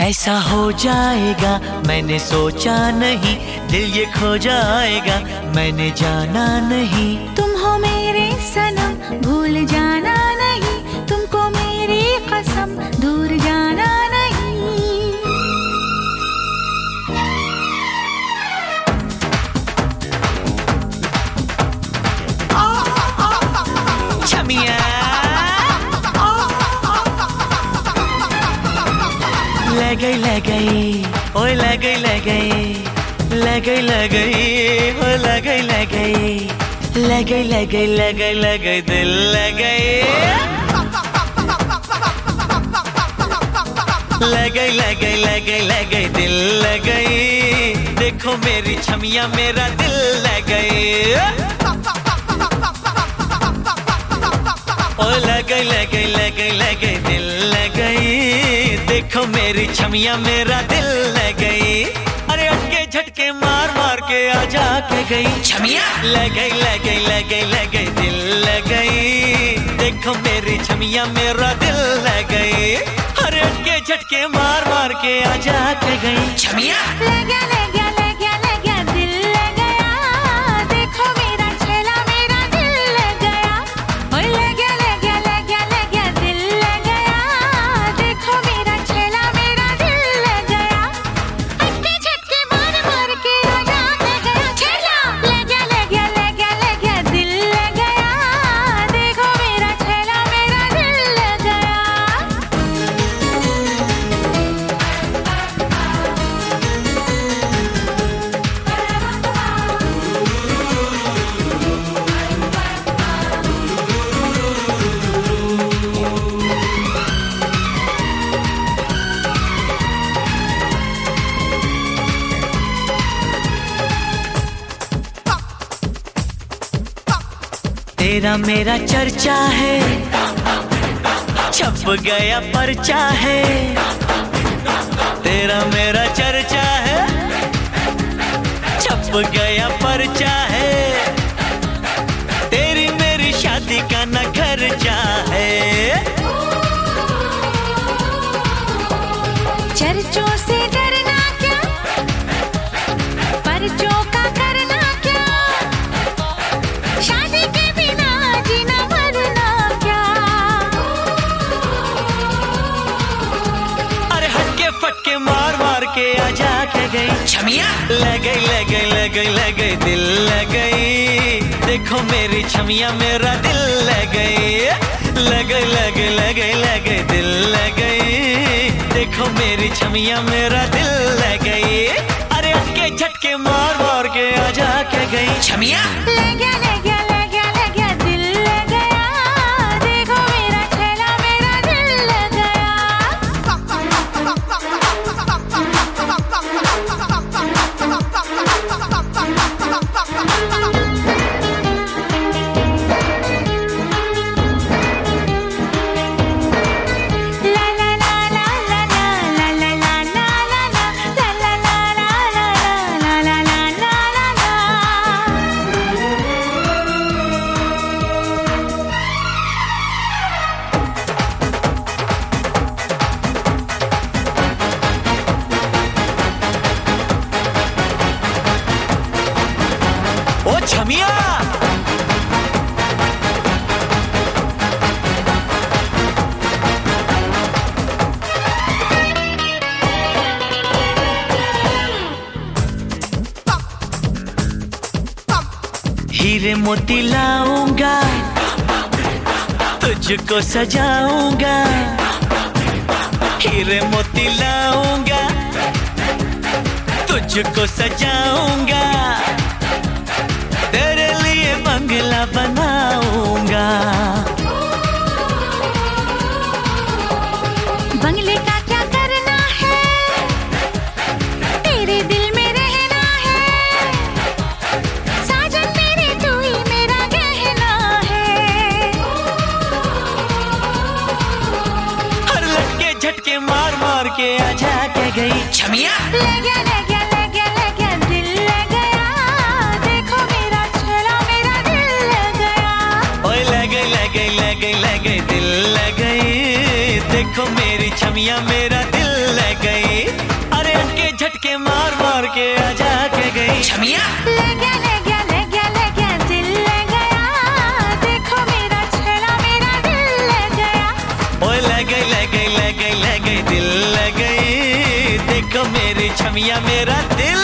ऐसा हो जाएगा मैंने सोचा नहीं, दिल ये खो जाएगा मैंने जाना नहीं। तुम हो मेरे सनम भूल जाना नहीं, तुमको मेरी कसम दूर जाना नहीं। छमिया ले गई ओए ले गई ले गई ले गई ले गई ओए ले गई ले गई ले गई ले गई ले गई ले गई दिल ले गई ले गई ले गई ले गई ले गई दिल ले गई। देखो मेरी छमिया मेरा दिल ले गई ओए ले गई ले गई ले गई ले गई दिल ले गई। देखो मेरी छमिया मेरा दिल ले गई। अरे अटके झटके मार मार के आजा के गई छमिया ले गई ले गई ले गई ले गई दिल ले गई। देखो मेरी छमिया मेरा दिल ले गई। अरे अटके झटके मार मार के आजा के गई छमिया ले गया ले गया ले गया ले गया दिल ले गया। देखो मेरा छेला मेरा दिल ले गया। ओए ले गया ले गया ले गया ले गया दिल ले गया। देखो मेरा छेला मेरा दिल ले गया। अटके झटके मार मार के आजा के गया छेला ले गया ले गया ले गया ले गया दिल ले गया। देखो मेरा छेला मेरा दिल ले गया। तेरा मेरा चर्चा है, छप गया पर्चा है। तेरा मेरा चर्चा है, छप गया पर्चा है। तेरी मेरी शादी का न खर्चा है। चर्चों से डरना क्या, पर्चों का करना क्या। शादी के बिना जीना मरना क्या। अरे हटके फटके मार मार के आजा के गई छमिया ले गई ले गई ले गई ले गई दिल ले गई। देखो मेरी छमिया मेरा दिल ले गई ले गई ले गई ले गई ले गई दिल ले गई। देखो मेरी छमिया मेरा दिल ले गई। अरे हटके झटके मार मार के आजा के गई छमिया ले गया ले गया ले गया ले गया दिल ले गया। देखो मेरा छेला मेरा दिल ले गया। ला ला ला ला ला ला ला ला ला ला ला ला ला ला ला ला ला ला ओ छमिया हीरे मोती लाऊंगा, तुझको सजाऊंगा। हीरे मोती लाऊंगा, तुझको सजाऊंगा। तेरे लिए बंगला बनाऊंगा। बंगले का क्या करना है, तेरे दिल में रहना है। साजन मेरे तू ही मेरा गहना है। हर लटके झटके मार मार के आजा के गई छमिया ले गया ले गया ले गया ले गया दिल ले गया। देखो मेरा छेला मेरा दिल ले गया। ओए ले गई ले गई ले गई ले गई दिल ले गई। देखो मेरी छमिया मेरा दिल ले गई। मेरी छमिया मेरा दिल